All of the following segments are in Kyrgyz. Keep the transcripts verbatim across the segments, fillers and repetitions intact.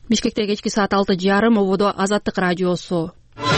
Бишкекте кечки саат алты жарым ободо Азаттык радиосу.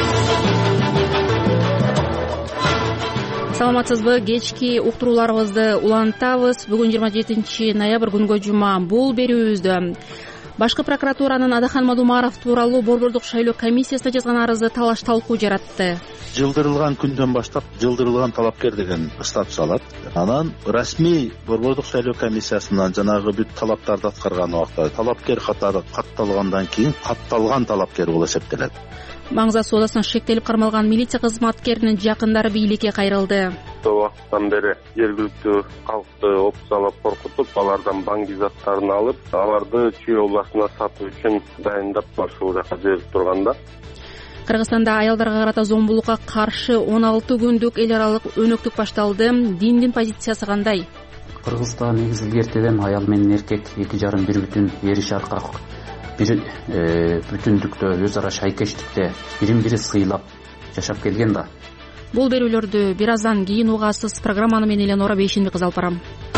Саламатсызбы? Кечки уктурууларыбызды улантабыз. Бүгүн жыйырма жетинчи ноябрь күнгө жума. Бул берүүбүздө Башкы прокуратуранын Адахан Мадумаров тууралуу борбордук шайлоо комиссиясына жазган арызы талаш талкуу жаратты. Жылдырылган күндөн баштап жылдырылган талапкер деген статус алат. Анан расмий борбордук шайлоо комиссиясынан жанагы бүт талаптарды аткарган убакта талапкер катары катталгандан кийин катталган талапкер болуп эсептелет. Маңза соодасына шектелип кармалган милиция кызматкеринин жакындары бийликке кайрылды. Убакыттан бери жергиликтүү калкты опсалап коркутуп, алардан банк заттарын алып, аларды чүй областына сатуу үчүн дайындап ушул жака жиберип турганда. Кыргызстанда аялдарга карата зомбулукка каршы он алты күндүк эл аралык өнөктүк башталды. Диндин позициясы кандай? Кыргызда негизги эртеден аял менен эркек эки жарым бир бүтүн ери шаркак бир бүтүндүктө өз ара шайкештикте бирин бири сыйлап жашап келген да. Бул берүүлөрдү бир аздан кийин угасыз. Программаны мен Эленора Бейшенбек кызы алып барам.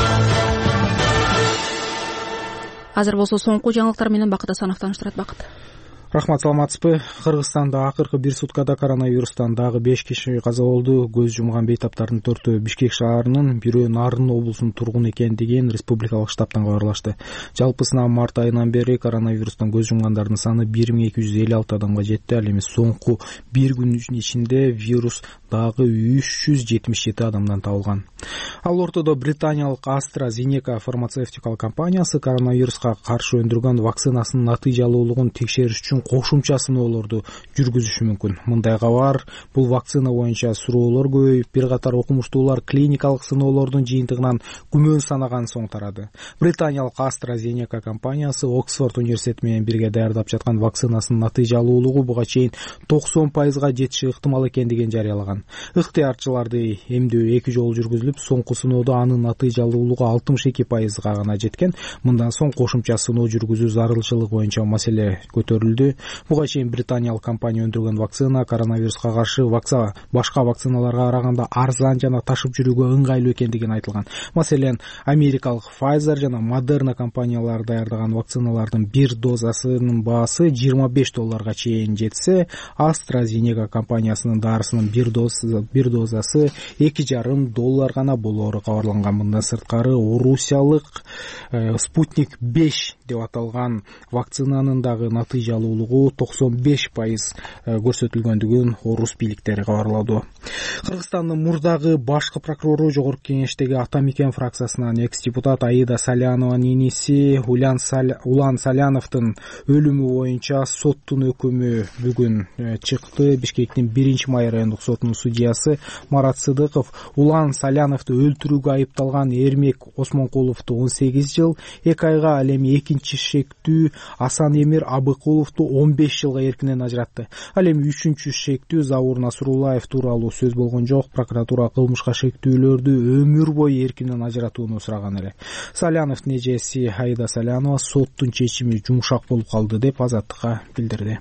Азыр болсо соңку жаңылыктар менен Бакыт Асанов тааныштырат. Бакыт. Рахмат, саламатсызбы? Кыргызстанда акыркы бир суткада коронавирустан дагы беш киши каза болду. Көз жумган бейтаптардын төртөө Бишкек шаарынын, бирөө Нарын облусунун тургуну экендигин республикалык штабтан кабарлашты. Жалпысынан март айынан бери коронавирустан көз жумгандардын саны бир миң эки жүз элүү алты адамга жетти. Ал эми соңку бир күндүн ичинде вирус дагы үч жүз жетимиш жети адамдан табылган. Ал ортодо британиялык AstraZeneca фармацевтикалык компаниясы коронавируска каршы өндүргөн вакцинасынын натыйжалуулугун текшериш үчүн кошумча сыноолорду жүргүзүшү мүмкүн. Мындай кабар бул вакцина боюнча суроолор көбөйүп, бир катар окумуштуулар клиникалык сыноолордун жыйынтыгынан күмөн санаган соң тарады. Британиялык AstraZeneca компаниясы Оксфорд университети менен бирге даярдап жаткан вакцинасынын натыйжалуулугу буга чейин токсон пайызга жетиши ыктымал экендигин жарыялаган. Ыктыярчыларды эмдөө эки жолу жүргүзүлүп, соңку сыноодо анын натыйжалуулугу алтымыш эки пайызга гана жеткен. Мындан соң кошумча сыноо жүргүзүү зарылчылыгы боюнча маселе көтөрүлдү. Буга чейин британиялык компания өндүргөн вакцина коронавируска каршы вакцина башка вакциналарга караганда арзан жана ташып жүрүүгө ыңгайлуу экендигин айтылган. Маселен, америкалык Pfizer жана Moderna компаниялары даярдаган вакциналардын бир дозасынын баасы жыйырма беш долларга чейин жетсе, AstraZeneca компаниясынын дарысынын бир дозасы бир дозасы эки жарым доллар гана болоору кабарланган. Мындан сырткары Орусиялык Спутник беш деп аталган вакцинанын дагы натыйжалуулугу токсон беш пайыз көрсөтүлгөндүгүн орус бийликтери кабарлады. Кыргызстандын мурдагы башкы прокурору Жогорку Кеңештеги Ата Мекен фракциясынан экс-депутат Аида Салянованын иниси Улан Саляновдун өлүмү боюнча соттун өкүмү бүгүн чыкты. Бишкектин биринчи май райондук сотунун судьясы Марат Сыдыков Улан Саляновду өлтүрүүгө айыпталган Эрмек Осмонкуловду он сегиз жыл, эки айга, ал эми экинчи шектүү Асан Эмир Абыкуловду он беш жылга эркинен ажыратты. Ал эми үчүнчү шектүү Завур Насруллаев тууралуу сөз болгон жок. Прокуратура кылмышка шектүүлөрдү өмүр бою эркинен ажыратууну сураган эле. Саляновдун эжеси Аида Салянова соттун чечими жумшак болуп калды деп Азаттыкка билдирди.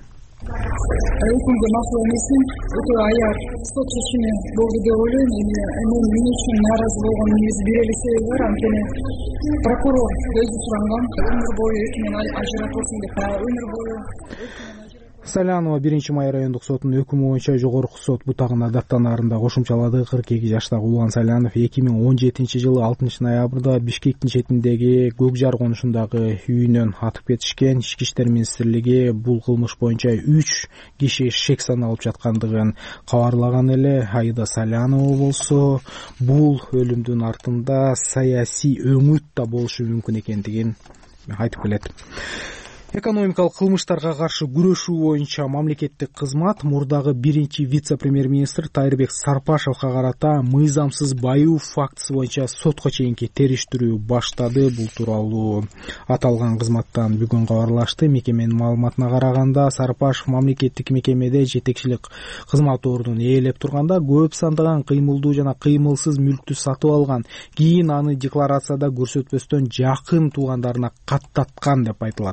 Өкүмгө макул эмесмин, өтө аяр сот чечими болду деп ойлойм. Эми мен үчүн нааразы болгон негизи бир эле себеби бар. Анткени прокурор өзү суранган өмүр бою эркинен ажыратылсын деп, өмүр бою. Салянова биринчи май райондук сотунун өкүмү боюнча жогорку сот бутагына даттанаарында кошумчалады. кырк эки жаштагы Улан Салянов эки миң он жетинчи жылы алтынчы ноябрда Бишкектин четиндеги Көк Жар конушундагы үйүнөн атып кетишкен. Ички иштер министрлиги бул кылмыш боюнча үч киши шек саналып жаткандыгын кабарлаган эле. Аида Салянова болсо бул өлүмдүн артында саясий өңүт да болушу мүмкүн экендигин айтып келет. Экономикалык кылмыштарга каршы күрөшүү боюнча мамлекеттик кызмат мурдагы биринчи вице-премьер-министр Тайырбек Сарпашевга карата мыйзамсыз баюу фактысы боюнча сотко чейинки териштирүү баштады. Бул тууралуу аталган кызматтан бүгүн кабарлашты. Мекеменин маалыматына караганда, Сарпашев мамлекеттик мекемеде жетекчилик кызмат ордун ээлеп турганда көп сандаган кыймылдуу жана кыймылсыз мүлктү сатып алган. Кийин аны декларацияда көрсөтпөстөн жакын туугандарына каттаткан деп айтылат.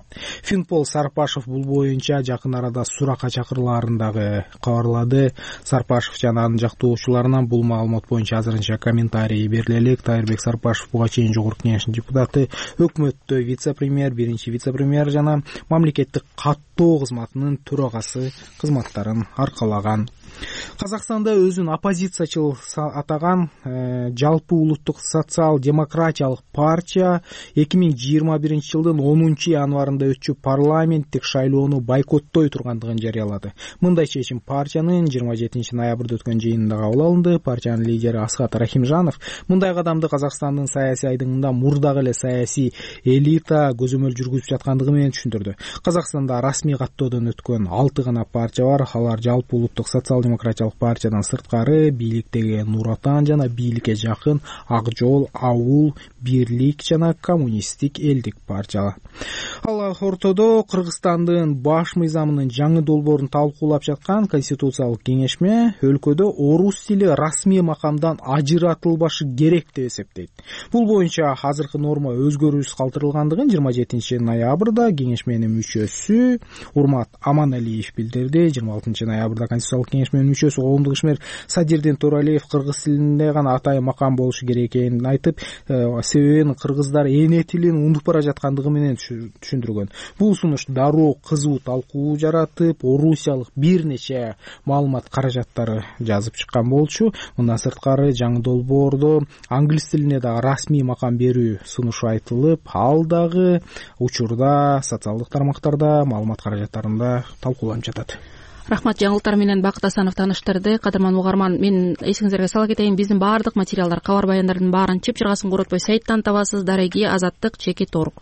Финпол Сарпашев бул боюнча жакын арада суракка чакырылаарын дагы кабарлады. Сарпашев жана анын жактоочуларынан бул маалымат боюнча азырынча комментарий бериле элек. Тайырбек Сарпашев буга чейин Жогорку Кеңештин депутаты, өкмөттө вице-премьер, биринчи вице-премьер жана мамлекеттик каттоо кызматынын төрагасы кызматтарын аркалаган. Казакстанда өзүн оппозициячыл атаган э, жалпы улуттук социал-демократиялык партия эки миң жыйырма биринчи жылдын онунчу январында өтчү парламенттик шайлоону бойкоттой тургандыгын жарыялады. Мындай чечим партиянын жыйырма жетинчи ноябрда өткөн жыйынында кабыл алынды. Партиянын лидери Асхат Рахимжанов мындай кадамды Казакстандын саясий айдыңында мурдагы эле саясий элита көзөмөл жүргүзүп жаткандыгы менен түшүндүрдү. Казакстанда расмий каттоодон өткөн алты гана партия бар. Алар жалпы улуттук социал-демократиялык партиядан сырткары бийликтеги Нур Отан жана бийликке жакын Ак Жол, Ауыл, Бирлик жана Коммунисттик элдик партия. Ал ортодо Кыргызстандын баш мыйзамынын жаңы долбоорун талкуулап жаткан Конституциялык кеңешме өлкөдө орус тили расмий макамдан ажыратылбашы керек деп эсептейт. Бул боюнча азыркы норма өзгөрүүсүз калтырылгандыгын жыйырма жетинчи ноябрда кеңешменин мүчөсү Урмат Аманалиев билдирди. жыйырма алтынчы ноябрда Конституциялык кеңешменин мүчөсү коомдук ишмер Садирдин Туралиев кыргыз тилинде гана атай макам болушу керек экенин айтып, себебин кыргыздар эне тилин унутуп бара жаткандыгы менен түшүндүргөн. Бул сунуш дароо кызуу талкуу жаратып, орусиялык бир нече маалымат каражаттары жазып чыккан болчу. Мындан сырткары жаңы долбоордо англис тилине дагы расмий макам берүү сунушу айтылып, ал дагы учурда социалдык тармактарда маалымат каражаттарында талкууланып жатат. Рахмат, жаңылыктар менен Бакыт Асанов тааныштырды. Кадырман угарман, мен эсиңиздерге сала кетейин, биздин баардык материалдар, кабар баяндардын баарын чып чыргасын коротпой сайттан табасыз. Дареги, Азаттык, Чекит орг.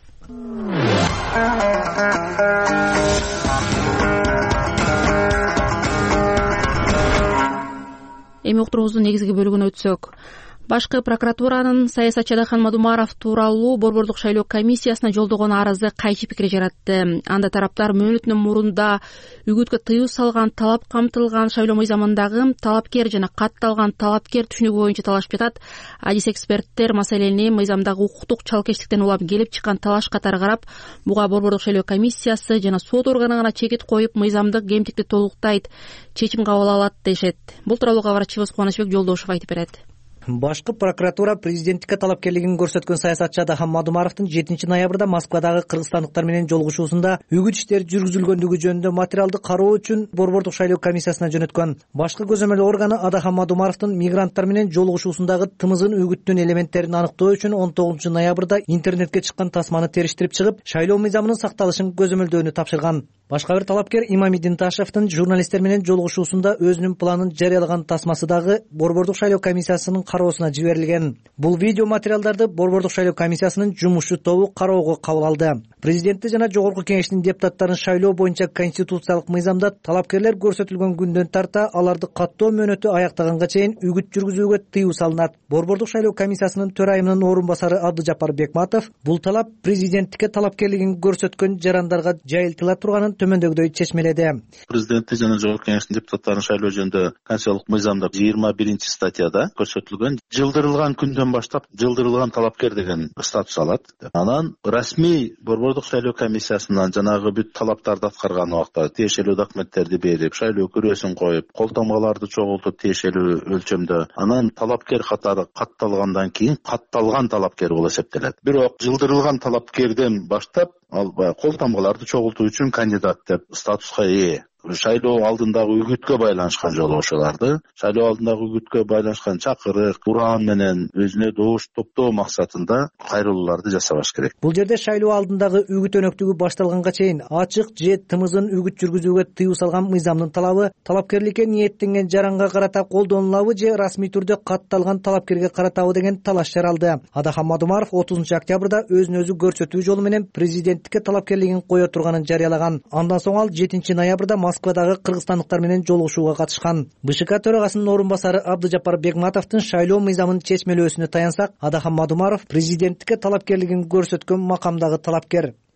Эми уктуруубуздун негизги бөлүгүнө өтсөк, Башкы прокуратуранын саясатчы Адахан Мадумаров тууралуу борбордук шайлоо комиссиясына жолдогон арызы кайчы пикир жаратты. Анда тараптар мөөнөтүнүн мурунда үгүткө тыюу салган талап камтылган шайлоо мыйзамындагы талапкер жана катталган талапкер түшүнүгү боюнча талашып жатат. Адис эксперттер маселени мыйзамдагы укуктук чалкечтиктен улам келип чыккан талаш катары карап, буга борбордук шайлоо комиссиясы жана сот органы гана чекит коюп, мыйзамдык кемтикти толуктайт, чечим кабыл алат дешет. Бул тууралуу кабарчыбыз Кубанычбек Жолдошев айтып берет. Башкы прокуратура президенттикке талапкерлигин көрсөткөн саясатчы Адахан Мадумаровдун жетинчи ноябрда Москвадагы кыргызстандыктар менен жолугушуусунда үгүт иштери жүргүзүлгөндүгү жөнүндө материалды кароо үчүн борбордук шайлоо комиссиясына жөнөткөн. Башкы көзөмөл органы Адахан Мадумаровдун мигранттар менен жолугушуусундагы тымызын үгүттүн элементтерин аныктоо үчүн он тогузунчу ноябрда интернетке чыккан тасманы териштирип чыгып, шайлоо мыйзамынын сакталышын көзөмөлдөөнү тапшырган. Башка бир талапкер Имамиддин Ташевдин журналисттер менен жолугушуусунда өзүнүн планын жарыялаган тасмасы дагы борбордук шайлоо комиссиясынын кароосуна жиберилген. Бул видео материалдарды борбордук шайлоо комиссиясынын жумушчу тобу кароого кабыл алды. Президенти жана Жогорку Кеңештин депутаттарын шайлоо боюнча конституциялык мыйзамда талапкерлер көрсөтүлгөн күндөн тарта аларды каттоо мөөнөтү аяктаганга чейин үгүт жүргүзүүгө тыюу салынат. Борбордук шайлоо комиссиясынын төрайымынын орун басары Абдыжапар Бекматов бул талап президенттикке талапкерлигин көрсөткөн жарандарга жайылтыла турганын төмөндөгүдөй чечмеледи. Президенти жана Жогорку Кеңештин депутаттарын шайлоо жөнүндө конституциялык мыйзамда жыйырма биринчи статьяда көрсөтүлгөн жылдырылган күндөн баштап жылдырылган талапкер деген статус алат. Анан расмий борбордук шайлоо комиссиясынан жанагы бүт талаптарды аткарган убакта тиешелүү документтерди берип, шайлоо күрөөсүн коюп, кол тамгаларды чогултуп тиешелүү өлчөмдө, анан талапкер катары катталгандан кийин катталган талапкер болуп эсептелет. Бирок жылдырылган талапкерден баштап ал кол тамгаларды чогултуу үчүн кандидат деп статуска ээ. Шайлоо алдындагы үгүткө байланышкан жолугушууларды, шайлоо алдындагы үгүткө байланышкан чакырык, уран менен өзүнө добуш топтоо максатында кайрылууларды жасабаш керек. Бул жерде шайлоо алдындагы үгүт өнөктүгү башталганга чейин ачык же тымызын үгүт жүргүзүүгө тыюу салган мыйзамдын талабы талапкерликке ниеттенген жаранга карата колдонулабы же расмий түрдө катталган талапкерге каратабы деген талаш жаралды. Адахан Мадумаров отузунчу октябрда өзүн өзү көрсөтүү жолу менен президенттикке талапкерлигин кое турганын жарыялаган. Андан соң ал жетинчи ноябрда Москвадагы кыргызстандыктар менен жолугушууга катышкан. БШК төрагасынын орун басары Абдыжапар Бекматовдун шайлоо мыйзамын чечмелөөсүнө таянсак, Адахан Мадумаров президенттикке талапкерлигин көрсөткөн макамдагы талапкер.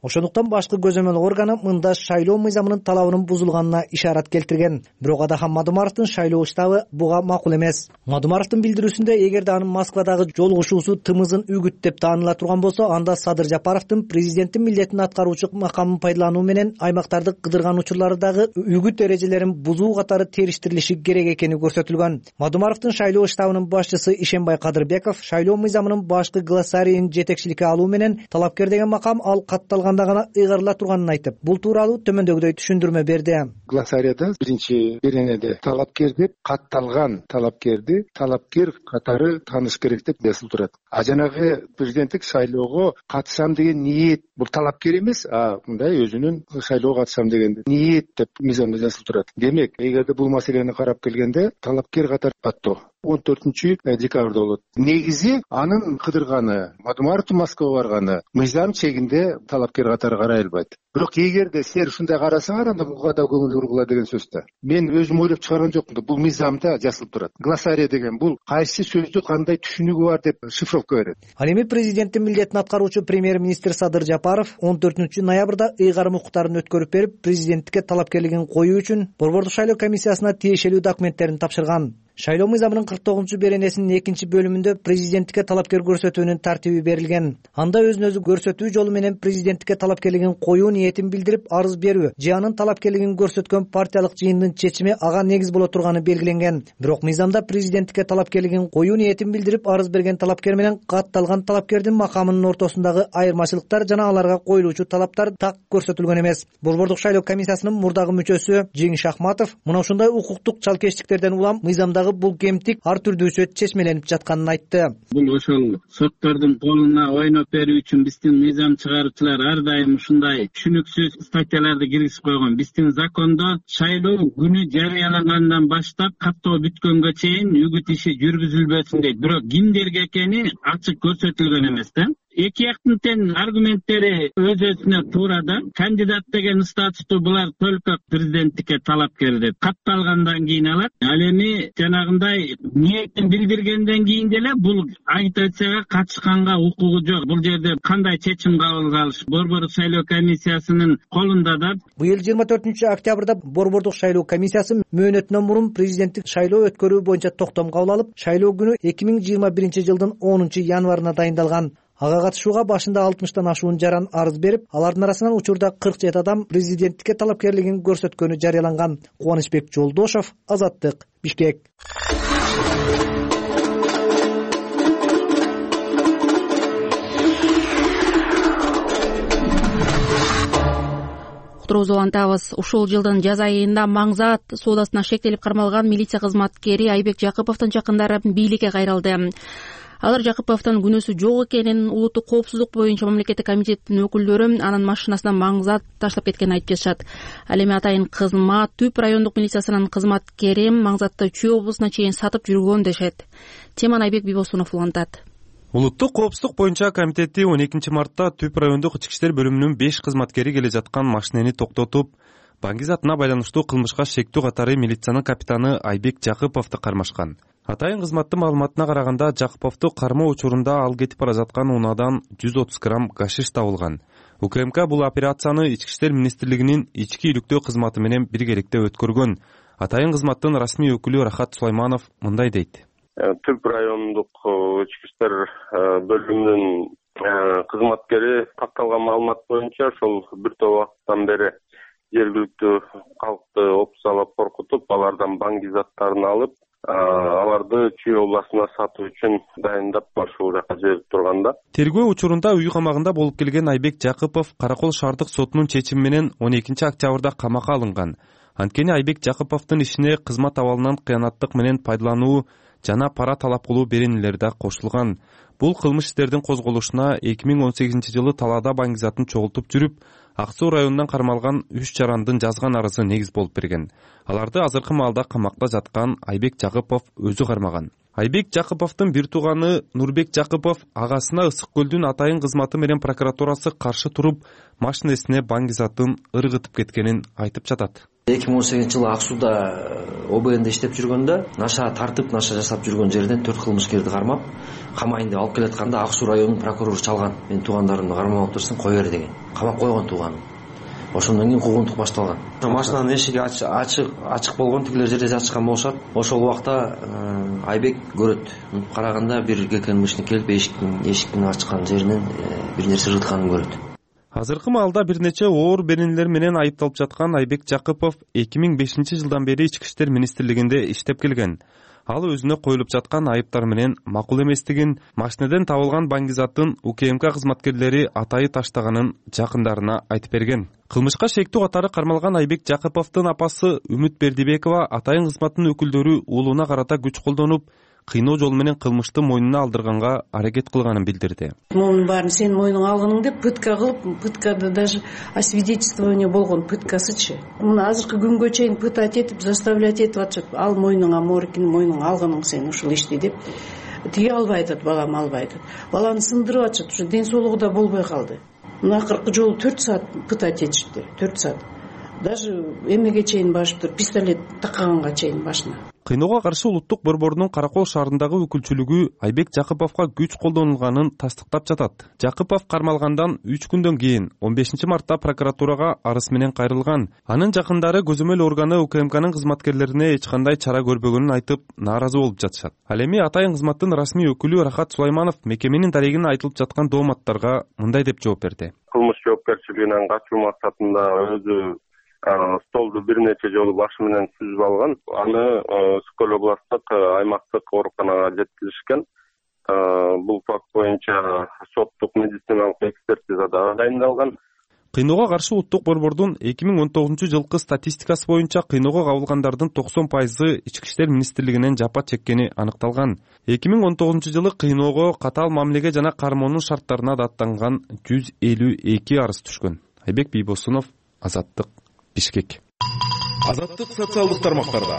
Ошондуктан башкы көзөмөл органы мында шайлоо мыйзамынын талабынын бузулганына ишарат келтирген. Бирок Адахан Мадумаровдун шайлоо штабы буга макул эмес. Мадумаровдун билдирүүсүндө эгерде анын Москвадагы жолугушуусу тымызын үгүт деп тааныла турган болсо, анда Садыр Жапаровдун президенттин милдетин аткаруучу макамын пайдалануу менен аймактарды кыдырган учурлары дагы үгүт эрежелерин бузуу катары териштирилиши керек экени көрсөтүлгөн. Мадумаровдун шайлоо штабынын башчысы Ишенбай Кадырбеков шайлоо мыйзамынын башкы глоссарийин жетекчиликке алуу менен талапкер деген макам ал катталган гана ыйгарыла турганын айтып, бул тууралуу төмөндөгүдөй түшүндүрмө берди. Глоссарияда биринчи беренеде талапкер деп катталган талапкерди талапкер катары тааныш керек деп жазылып турат. А жанагы президенттик шайлоого катышам деген ниет бул талапкер эмес, а мындай өзүнүн шайлоого катышам деген ниет деп мыйзамда жазылып турат. Демек, эгерде бул маселени карап келгенде талапкер катары аттоо он төртүнчү декабрда болот. Негизи анын кыдырганы, Мадумаровдун Москвага барганы мыйзам чегинде талапкер катары карай албайт. Бирок эгерде сен ушундай карасаңар, анда буга да көңүл бургула деген сөз да. Мен өзүм ойлоп чыгарган жокмун да, бул мыйзамда жазылып турат. Глоссария деген бул кайсы сөздү кандай түшүнүгү бар деп шифровка берет. Ал эми президенттин милдетин аткаруучу премьер-министр Садыр Жапаров он төртүнчү ноябрда ыйгарым укуктарын өткөрүп берип, президенттикке талапкерлигин коюу үчүн Борбордук шайлоо комиссиясына тиешелүү документтерин тапшырган. Шайлоо мыйзамынын кырк тогузунчу беренесинин экинчи бөлүмүндө президенттикке талапкер көрсөтүүнүн тартиби берилген. Анда өзүн өзү көрсөтүү жолу менен президенттикке талапкерлигин коюу ниетин билдирип, арыз берүү же анын талапкерлигин көрсөткөн партиялык жыйындын чечими ага негиз боло турганы белгиленген. Бирок мыйзамда президенттикке талапкерлигин коюу ниетин билдирип, арыз берген талапкер менен катталган талапкердин макамынын ортосундагы айырмачылыктар жана аларга коюлуучу талаптар так көрсөтүлгөн эмес. Борбордук шайлоо комиссиясынын мурдагы мүчөсү Жеңиш Ахматов мына ушундай укуктук чалкештиктерден улам мыйзамда бул кемтик ар түрдүүсү чечмеленип жатканын айтты. Бул ошол соттордун колуна ойноп берүү үчүн биздин мыйзам чыгаруучулар ар дайым ушундай түшүнүксүз статьяларды киргизип койгон. Биздин закондо шайлоо күнү жарыялангандан баштап каттоо бүткөнгө чейин үгүт иши жүргүзүлбөсүн дейт. Бирок кимдерге экени ачык көрсөтүлгөн эмес да. Эки жактын тең аргументтери өз өзүнө туура да. Кандидат деген статусту булар только президенттикке талапкер деп катталгандан кийин алат. Ал эми жанагындай ниетин билдиргенден кийин деле бул агитацияга катышканга укугу жок. Бул жерде кандай чечим кабыл кылыш Борбордук шайлоо комиссиясынын колунда да. Быйыл жыйырма төртүнчү октябрда Борбордук шайлоо комиссиясы мөөнөтүнөн мурун президенттик шайлоо өткөрүү боюнча токтом кабыл алып, шайлоо күнү эки миң жыйырма биринчи жылдын онунчу январына дайындалган. Ага катышууга башында алтымыштан ашуун жаран арыз берип, алардын арасынан учурда кырк жети адам президенттикке талапкерлигин көрсөткөнү жарыяланган. Кубанычбек Жолдошов, Азаттык, Бишкек. Уктуруубузду улантабыз. Ушул жылдын жаз айында Маңзат соодасына шектелип кармалган милиция кызматкери Айбек Жакыповдун жакындары бийликке кайрылды. Алар Жакыповдун күнөөсү жок экенин улуттук коопсуздук боюнча мамлекеттик комитеттин өкүлдөрү анын машинасынан Маңзат таштап кеткенин айтып жатышат. Ал эми атайын кызмат Түп райондук милициясынын кызматкери Маңзатты Чүй облусуна чейин сатып жүргөн дешет. Теманы Айбек Бибосунов улантат. Улуттук коопсуздук боюнча комитети он экинчи мартта Түп райондук ички иштер бөлүмүнүн беш кызматкери келе жаткан машинени токтотуп, Баңгизатына байланыштуу кылмышка шектүү катары милициянын капитаны Айбек Жакыповду кармашкан. Атайын кызматтын маалыматына караганда, Жакыповду кармоо учурунда ал кетип бара жаткан унаадан жүз отуз грамм гашиш табылган. УКМК бул операцияны Ички иштер министрлигинин ички иликтөө кызматы менен биргеликте өткөргөн. Атайын кызматтын расмий өкүлү Рахат Сулайманов мындай дейт. Түп райондук ички иштер бөлүмүнүн кызматкери катталган маалымат боюнча ошол бир топ убакыттан бери жергиликтүү калкты опсалап коркутуп, алардан баңгизаттарын алып, аларды Чүй областына сатуу үчүн дайындап башуу жака жиберип турганда. Тергөө учурунда үй камагында болуп келген Айбек Жакыпов Каракол шаардык сотунун чечими менен он экинчи октябрда камакка алынган. Анткени Айбек Жакыповдун ишине кызмат абалынан кыянаттык менен пайдалануу жана пара талап кылуу беренелери да кошулган. Бул кылмыш иштердин козголушуна эки миң он сегизинчи жылы Талаада баңгизатын чогултуп жүрүп, Ак Суу районунан кармалган үч жарандын жазган арызы негиз болуп берген. Аларды азыркы маалда камакта жаткан Айбек Жакыпов өзү кармаган. Айбек Жакыповдун бир тууганы Нурбек Жакыпов агасына Ысык көлдүн атайын кызматы менен прокуратурасы каршы туруп, машинесине баңгизатын ыргытып кеткенин айтып жатат. эки миң он сегизинчи жылы ак сууда о бэ энде иштеп жүргөндө наша тартып наша жасап жүргөн жерден төрт кылмышкерди кармап камайын деп алып келатканда ак суу районунун прокурору чалган, менин туугандарымды кармап отурсаң кой бер деген, камап койгон тууганым. Ошондон кийин куугунтук башталган. Машинанын эшиги ачык ачык болгон, тигилер жерде ачкан болушат. Ошол убакта Айбек көрөт. Караганда бир ГКНБшник келип эшиктин эшиктин ачкан жеринен бир нерсе ырытканын көрөт. Азыркы маалда бир нече оор беренелер менен айыпталып жаткан Айбек Жакыпов эки миң бешинчи жылдан бери Ички иштер министрлигинде иштеп келген. Ал өзүнө коюлуп жаткан айыптар менен макул эместигин, машинеден табылган баңгизаттын УКМК кызматкерлери атайы таштаганын жакындарына айтып берген. Кылмышка шектүү катары кармалган Айбек Жакыповдун апасы Үмүт Бердибекова атайын кызматтын өкүлдөрү уулуна карата күч колдонуп, кыйноо жол менен кылмышты мойнуна алдырганга аракет кылганын билдирди. Мунун баарын сен мойнуңа алгының деп пытка кылып, пыткада даже освидетельствование болгон пыткасычы. Муну азыркы күнгө чейин пытать этип, заставлять этип атышат. Ал мойнуңа моркини мойнуңа алганың сен ушул ишти деп. Тиги албай атат, балам албай атат. Баланы сындырып атышат, ушу ден соолугу да болбой калды. Мына акыркы жолу төрт саат пытать этишти, төрт саат. Даже эмеге чейин башыптыр, пистолет такаганга чейин башына. Кыйноого каршы улуттук борборунун Каракол шаарындагы өкүлчүлүгү Айбек Жакыповго күч колдонулганын тастыктап жатат. Жакыпов кармалгандан үч күндөн кийин он бешинчи мартта прокуратурага арыз менен кайрылган. Анын жакындары көзөмөл органы УКМКнын кызматкерлерине эч кандай чара көрбөгөнүн айтып, нааразы болуп жатышат. Ал эми атайын кызматтын расмий өкүлү Рахат Сулайманов мекеменин дарегине айтылып жаткан дооматтарга мындай деп жооп берди. Кылмыш жоопкерчилигинен качуу максатында өзү столду бир нече жолу башы менен сүзүп алган. Аны Скөл областтык аймактык ооруканага жеткиришкен. Бул факт боюнча соттук медициналык экспертиза да дайындалган. Кыйноого каршы улуттук борбордун эки миң он тогузунчу жылкы статистикасы боюнча кыйноого кабылгандардын токсон пайызы Ички иштер министрлигинен жапа чеккени аныкталган. эки миң он тогузунчу жылы кыйноого катаал мамилеге жана кармоонун шарттарына даттанган жүз элүү эки арыз түшкөн. Айбек Бийбосунов, Азаттык, Бишкек. Азаттык социалдык тармактарда.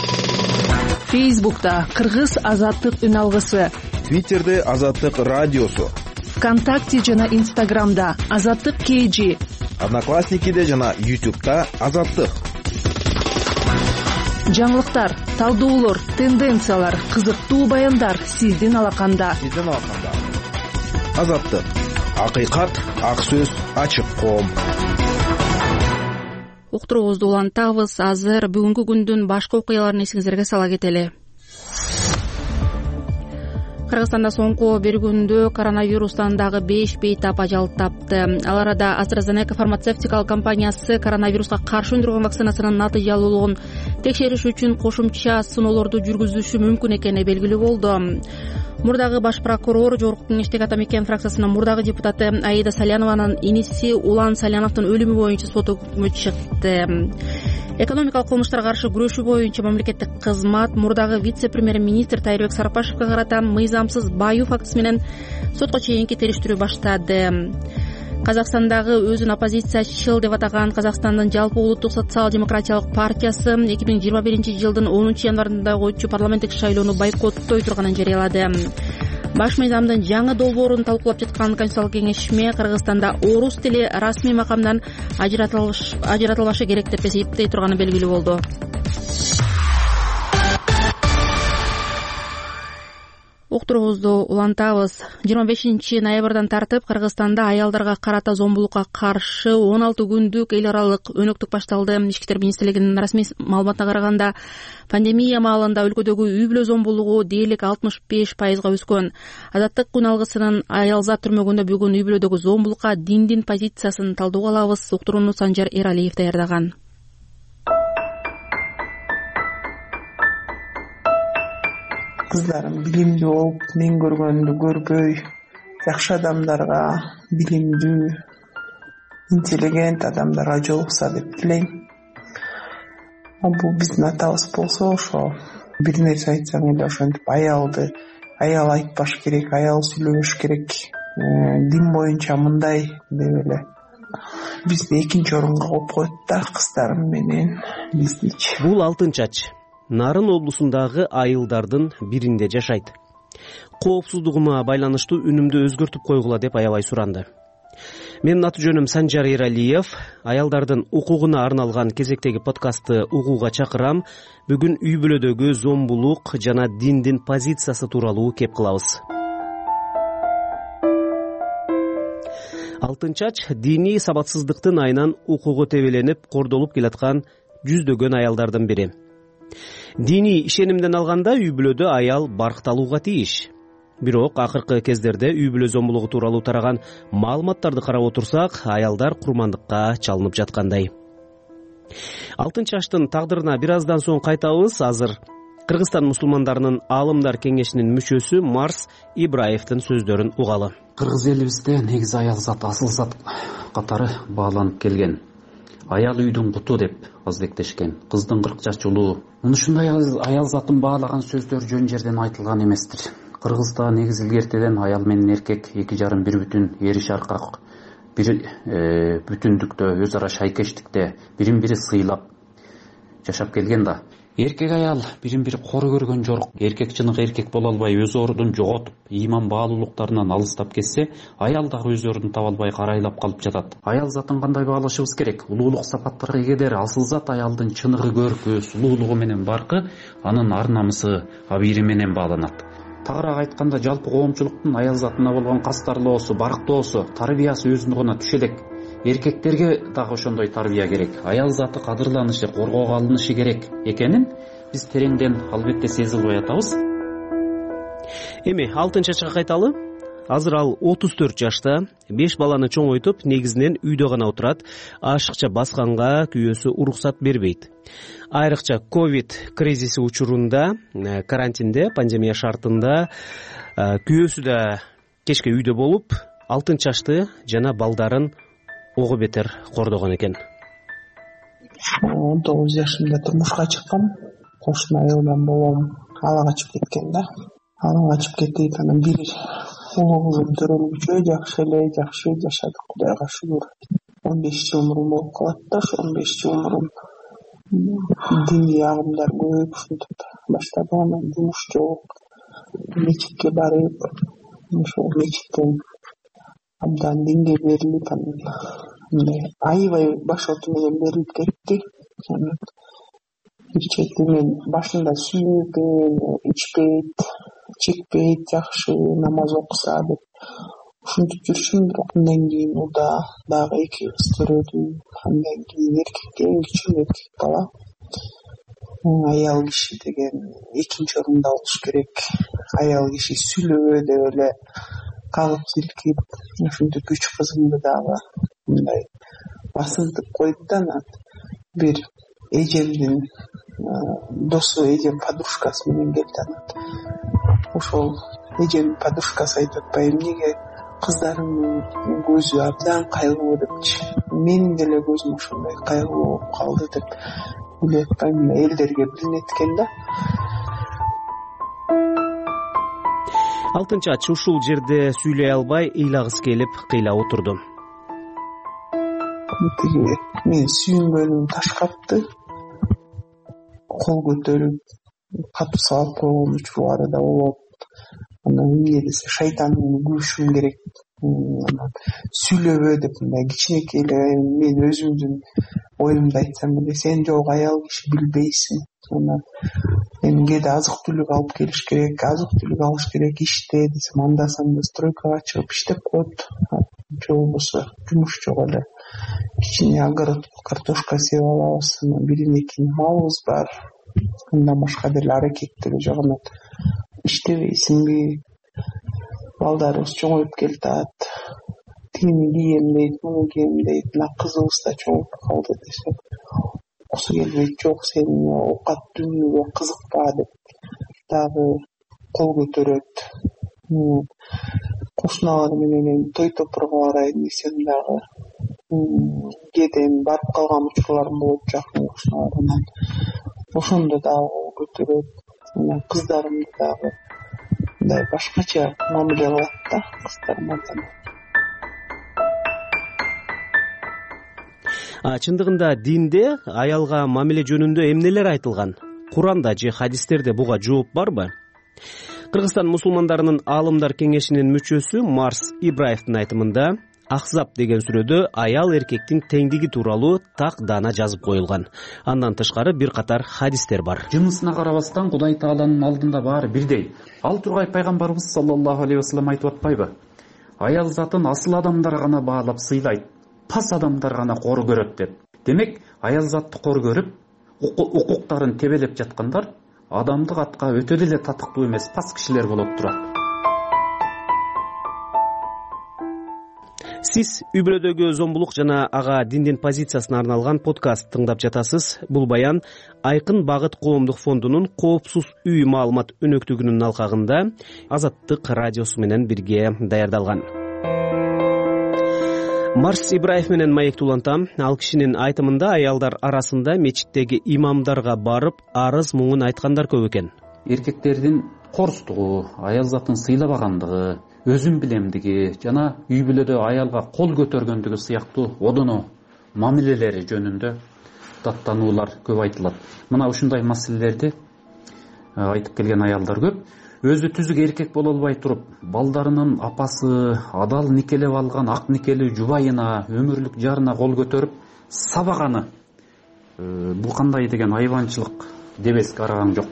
Фейсбукта Кыргыз Азаттык үн алгысы. Твиттерде Азаттык радиосу. ВКонтакте жана Инстаграмда Азаттык кей жи. Одноклассникиде жана Ютубта Азаттык. Жаңылыктар, талдоолор, тенденциялар, кызыктуу баяндар сиздин алаканда. Сиздин алаканда. Азаттык. Акыйкат, ак сөз, ачык коом. Уктуруубузду улантабыз. Азыр бүгүнкү күндүн башка окуяларын эсиңиздерге сала кетели. Кыргызстанда соңку бир күндө коронавирустан дагы беш бейтап ажал тапты. Ал арада AstraZeneca фармацевтикалык компаниясы коронавируска каршы өндүргөн вакцинасынын натыйжалуулугун текшериш үчүн кошумча сыноолорду жүргүзүшү мүмкүн экени белгилүү болду. Мурдагы баш прокурор, Жогорку Кеңештеги Атамекен фракциясынын мурдагы депутаты Аида Салянованын иниси Улан Саляновдун өлүмү боюнча сот өкмү чыкты. Экономикалык кылмыштарга каршы күрөшүү боюнча мамлекеттик кызмат мурдагы вице-премьер-министр Тайырбек Сарапашевге карата мыйзамсыз бааюу фактысы менен сотко чейинки териштирүү баштады. Казакстандагы өзүн оппозициячыл деп атаган Казакстандын жалпы улуттук социал-демократиялык партиясы эки миң жыйырма биринчи жылдын онунчу январында өтчү парламенттик шайлоону бойкоттой турганын жарыялады. Баш мыйзамдын жаңы долбоорун талкуулап жаткан Конституциялык кеңешме Кыргызстанда орус тили расмий макамдан ажыратылбашы керек деп эсептей турганы белгилүү болду. Уктуруубузду улантабыз. жыйырма бешинчи ноябрдан тартып Кыргызстанда аялдарга карата зомбулукка каршы он алты күндүк эл аралык өнөктүк башталды. Ички иштер министрлигинин расмий маалыматына караганда, пандемия маалында өлкөдөгү үй бүлө зомбулугу дээрлик алтымыш беш пайызга өскөн. Азаттык күн алгысынын аялзат түрмөгүндө бүгүн үй бүлөдөгү зомбулукка диндин позициясын талдоого алабыз. Уктурууну Санжар Эралиев даярдаган. Кыздарым билимдүү болуп, мен көргөндү көрбөй, жакшы адамдарга, билимдүү, интеллигент адамдарга жолукса деп тилейм. Бул биздин атабыз болсо, ошо бир нерсе айтсаң эле ошентип аялды, аял айтпаш керек, аял сүйлөбөш керек. Дин боюнча мындай деп эле бизди экинчи орунга коюп коет да, кыздарым менен биздичи. Бул Алтын Чач Нарын облусундагы айылдардын биринде жашайт. Коопсуздугума байланыштуу үнүмдү өзгөртүп койгула деп аябай суранды. Менин аты жөнүм Санжар Эралиев. Аялдардын укугуна арналган кезектеги подкастты угууга чакырам. Бүгүн үй бүлөдөгү зомбулук жана диндин позициясы тууралуу кеп кылабыз. Алтын чач диний сабатсыздыктын айынан укугу тебеленип кордолуп келаткан жүздөгөн аялдардын бири. Диний ишенимден алганда үй бүлөдө аял баркталууга тийиш. Бирок акыркы кездерде үй бүлө зомбулугу тууралуу тараган маалыматтарды карап отурсак, аялдар курмандыкка чалынып жаткандай. Алтын чаштын тагдырына бир аздан соң кайтабыз. Азыр Кыргызстан мусулмандарынын аалымдар кеңешинин мүчөсү Марс Ибраевдин сөздөрүн угалы. Кыргыз элибизде негизи аял зат асыл зат катары бааланып келген. Аял үйдүн буту деп аздектешкен. Кыздын кырк жаш улуу. Муну ушундай аял затын баалаган сөздөр жөн жерден айтылган эместир. Кыргызда негизи илгертеден аял менен эркек эки жарым бир бүтүн эриш аркак бир бүтүндүктө өз ара шайкештикте бирин бири сыйлап жашап келген да. Эркек аял бирин бири кор көргөн жок. Эркек чыныгы эркек боло албай өз ордун жоготуп, ыйман баалуулуктарынан алыстап кетсе, аял дагы өз ордун таба албай карайлап калып жатат. Аял затын кандай баалашыбыз керек? Улуулук сапаттарга эгедер асыл зат аялдын чыныгы көркү, сулуулугу менен баркы, анын ар намысы, абийири менен бааланат. Тагыраак айтканда, жалпы коомчулуктун аял затына болгон кастарлоосу, барктоосу, тарбиясы өзүнө гана түшө элек. Эркектерге дагы ошондой тарбия керек. Аял заты кадырланышы, коргоого алынышы керек экенин биз тереңден албетте сезип атабыз. Эми Алтын чачка кайталы. Азыр ал отуз төрт жашта, беш баланы чоңойтуп, негизинен үйдө гана отурат. Ашыкча басканга күйөөсү уруксат бербейт. Айрыкча ковид кризиси учурунда, карантинде, пандемия шартында күйөөсү да кечке үйдө болуп, алтын чачты жана балдарын ого бетер кордогон экен. он тогуз жашымда турмушка чыккам. Кошуна айылдан болом ала качып кеткен да. Ала качып кетти. Анан бир улуу кызым төрөлгүчө жакшы эле, жакшы жашадык, Кудайга шүгүр. он беш жыл мурун болуп калат да, ошо он беш жыл мурун диний агымдар көп ушинтип баштады. Анан жумуш жок, мечитке барып, ошол мечиттен абдан динге берилип, анан мындай аябай башоту менен берилип кетти. Анан бир чети мен башында сүйүнүп, ичпейт, чекпейт, жакшы намаз окуса деп ушинтип жүрчүмүн. Бирок андан кийин уда дагы эки кыз төрөдү. Андан кийин эркек, эң кичүү эркек бала. Аял киши деген экинчи орунда болуш керек. Аял киши сүйлөбө деп эле кагып силкип, ушинтип үч кызымды дагы мындай басынтып койду да. Анан бир эжемдин досу, эжем подружкасы менен келди. Анан ошол эжемдин подружкасы айтып атпайбы, эмнеге кыздарымдын көзү абдан кайгылуу депчи. Менин деле көзүм ошондой кайгылуу болуп калды деп ойлоп атпайм. Элдерге билинет экен да. Алтын чач ушул жерде сүйлөй албай ыйлагысы келип кыйла отурду. Тиги мен сүйүнгөнүм ташкапты. Кол көтөрүп катып салып койгон учурлары да болот. Анан эмне десе шайтан менен күрөшүм керек. Анан сүйлөбө деп мындай кичинекей эле мен өзүмдүн оюмду айтсам эле, сен жок аял киши билбейсиң. Анан эми кээде азык түлүк алып келиш керек, азык түлүк алыш керек, иште десем, анда санда стройкага чыгып иштеп коет. Же болбосо жумуш жок эле. Кичине огород картошка себип алабыз. Бирин экин малыбыз бар. Андан башка деле аракет деле жок. Анан иштебейсиңби? Балдарыбыз чоңоюп келатат. Тигини кийем дейт, муну кийем дейт. Мына кызыбыз да чоңоюп калды десем, окусу келбейт. Жок, сен оокат дүйнөгө кызыкпа деп дагы кол көтөрөт. Кошуналар менен той топурга барайын десем дагы кээде барып калган учурларым болот, жакын кошуналарыман. Ошондо дагы кол көтөрөт. Анан кыздарымды дагы мындай башкача мамиле кылат да кыздарымдан. Чындыгында динде аялга мамиле жөнүндө эмнелер айтылган? Куранда же хадистерде буга жооп барбы? Кыргызстан мусулмандарынын аалымдар кеңешинин мүчөсү Марс Ибраевдин айтымында, Акзап деген сүрөдө аял эркектин теңдиги тууралуу так даана жазып коюлган. Андан тышкары бир катар хадистер бар. Жынысына карабастан Кудай Тааланын алдында баары бирдей. Ал тургай пайгамбарыбыз саллаллаху алейхи вассалам айтып атпайбы? Аял затын асыл адамдар гана баалап сыйлайт, пас адамдар гана кор көрөт деп. Демек, аял затты кор көрүп, укуктарын тебелеп жаткандар адамдык атка өтө деле татыктуу эмес пас кишилер болуп турат. Сиз үй бүлөдөгү зомбулук жана ага диндин позициясына арналган подкаст тыңдап жатасыз. Бул баян Айкын Багыт коомдук фондунун коопсуз үй маалымат өнөктүгүнүн алкагында Азаттык радиосу менен бирге даярдалган. Марс Ибраев менен маектүү улантам. Ал кишинин айтымында аялдар арасында мечиттеги имамдарга барып арыз муңун айткандар көп экен. Эркектердин корустугу, аял затын сыйлабагандыгы, өзүн билемдиги жана үй бүлөдө аялга кол көтөргөндүгү сыяктуу одоно мамилелери жөнүндө даттануулар көп айтылат. Мына ушундай маселелерди айтып келген аялдар көп. Өзү түзүк эркек боло албай туруп, балдарынын апасы, адал никелеп алган ак никелүү жубайына, өмүрлүк жарына кол көтөрүп сабаганы бул кандай деген айбанчылык дебеске араган жок.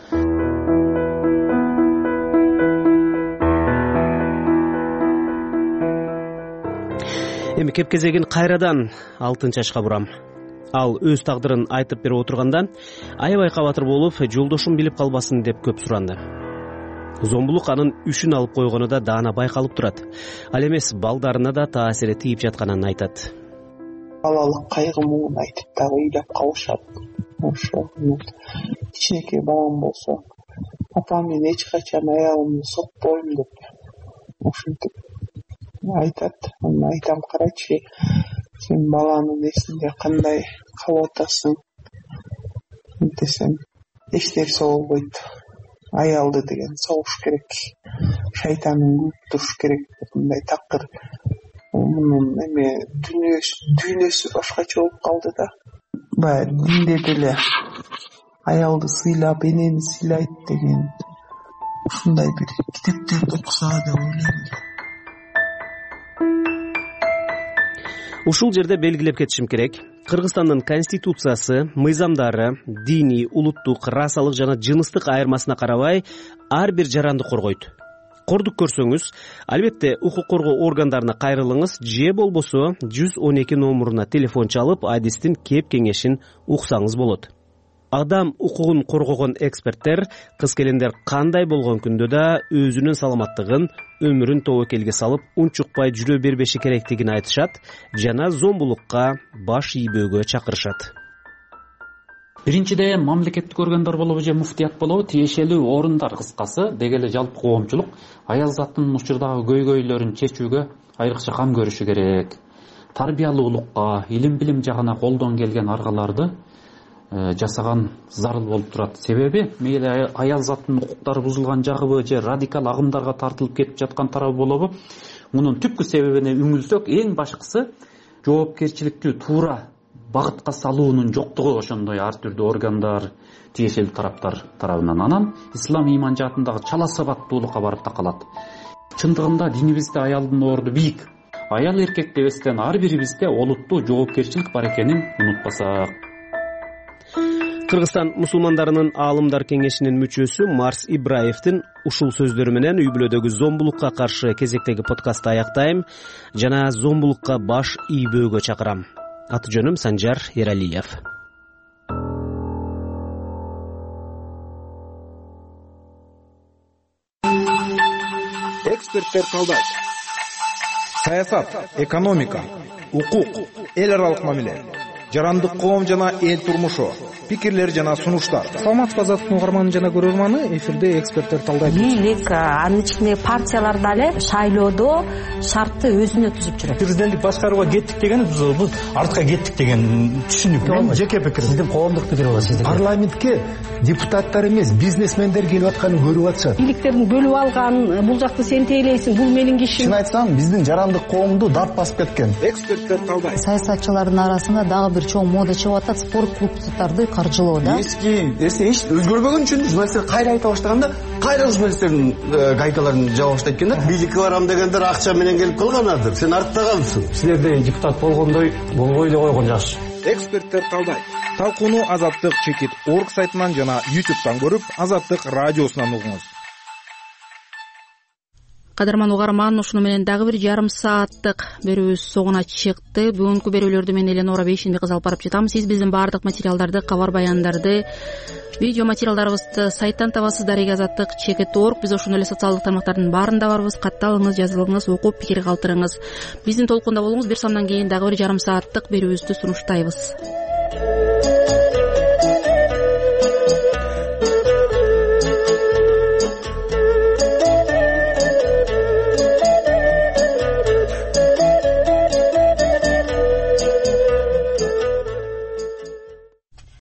Эми кеп кезегин кайрадан алтын чачка бурам. Ал өз тагдырын айтып берип отурганда аябай кабатыр болуп, жолдошум билип калбасын деп көп суранды. Зомбулук анын үшүн алып койгону да даана байкалып турат. Ал эмес балдарына да таасири тийип жатканын айтат. Балалык кайгы муңун айтып дагы ыйлап калышат. Ошо кичинекей балам болсо, апам мен эч качан аялымды сокпойм деп ушинтип айтат. Аны айтам, карачы, сен баланын эсинде кандай калып атасың десем, эч нерсе болбойт. Аялды деген согуш керек, шайтанын кууп туруш керек. Мындай такыр мунун эме дүйнөсү башкача болуп калды да. Баягы динде деле аялды сыйлап, энени сыйлайт деген ушундай бир китептерди окуса деп ойлойм. Ушул жерде белгилеп кетишим керек. Кыргызстандын конституциясы, мыйзамдары, диний, улуттук, расалык жана жыныстык айырмасына карабай ар бир жаранды коргойт. Кордук көрсөңүз, албетте укук коргоо органдарына кайрылыңыз же болбосо жүз он эки номуруна телефон чалып, адистин кеп кеңешин уксаңыз болот. Адам укугун коргогон эксперттер кыз келиндер кандай болгон күндө да өзүнүн саламаттыгын, өмүрүн тобокелге салып, унчукпай жүрө бербеши керектигин айтышат жана зомбулукка баш ийбөөгө чакырышат. Биринчиден, мамлекеттик органдар болобу же муфтият болобу, тиешелүү орундар, кыскасы деги эле жалпы коомчулук аял заттын учурдагы көйгөйлөрүн чечүүгө айрыкча кам көрүшү керек. Тарбиялуулукка, илим билим жагына колдон келген аргаларды жасаган зарыл болуп турат. Себеби мейли аял заттын укуктары бузулган жагыбы же радикал агымдарга тартылып кетип жаткан тарабы болобу, мунун түпкү себебине үңүлсөк, эң башкысы жоопкерчиликтүү туура багытка салуунун жоктугу, ошондой ар түрдүү органдар, тиешелүү тараптар тарабынан. Анан ислам ыйман жаатындагы чала сабаттуулукка барып такалат. Чындыгында динибизде аялдын орду бийик. Аял эркек дебестен ар бирибизде олуттуу жоопкерчилик бар экенин унутпасак. Кыргызстан мусулмандарынын аалымдар кеңешинин мүчөсү Марс Ибраевдин ушул сөздөрү менен үй бүлөдөгү зомбулукка каршы кезектеги подкастты аяктайм жана зомбулукка баш ийбөөгө чакырам. Аты жөнүм Санжар Эралиев. Эксперттер талдайт. Саясат, экономика, укук, эл аралык мамиле, жарандык коом жана эл турмушу, пикирлер жана сунуштар. Саламатсызбы Азаттык угарманы жана көрөрманы, эфирде эксперттер талдайт. Бийлик, анын ичинде партиялар дагы шайлоодо шартты өзүнө түзүп жүрөт. Президенттик башкарууга кеттик деген биз артка кеттик деген түшүнүк. Мен жеке пикирим. Сиздин коомдук пикир бар сиздин. Парламентке депутаттар эмес, бизнесмендер келип атканын көрүп атышат. Бийликтердин бөлүп алган, бул жакты сен тейлейсиң, бул менин кишим. Чын айтсам, биздин жарандык коомду дарт басып кеткен. Эксперттер талдайт. Саясатчылардын арасында дагы бир чоң мода чыгып атат, спорт клубдарды каржылоо да. Эски эсе эч өзгөрбөгөн үчүн журналисттер кайра айта баштаганда кайра журналисттердин гайкаларын жаба баштайт экен да. Бийликке барам дегендер акча менен келип калганадыр. Сен артта калыпсың. Силерде депутат болгондой болбой эле койгон жакшы. Эксперттер калдайт. Талкууну Азаттык чекит орг сайтынан жана ютубтан көрүп, Азаттык радиосунан угуңуз. Кадырман угарман, ушуну менен дагы бир жарым сааттык берүүбүз соңуна чыкты. Бүгүнкү берүүлөрдү мен Эленора Бейшинди кыз алып барып жатам. Сиз биздин баардык материалдарды, кабар баяндарды, видео материалдарыбызды сайттан табасыздар. Азаттык чекит точка орг. Биз ошондой эле социалдык тармактардын баарында барбыз. Катталыңыз, жазылыңыз, окуп пикир калтырыңыз. Биздин толкунда болуңуз. Бир самдан кийин дагы бир жарым сааттык берүүбүздү сунуштайбыз.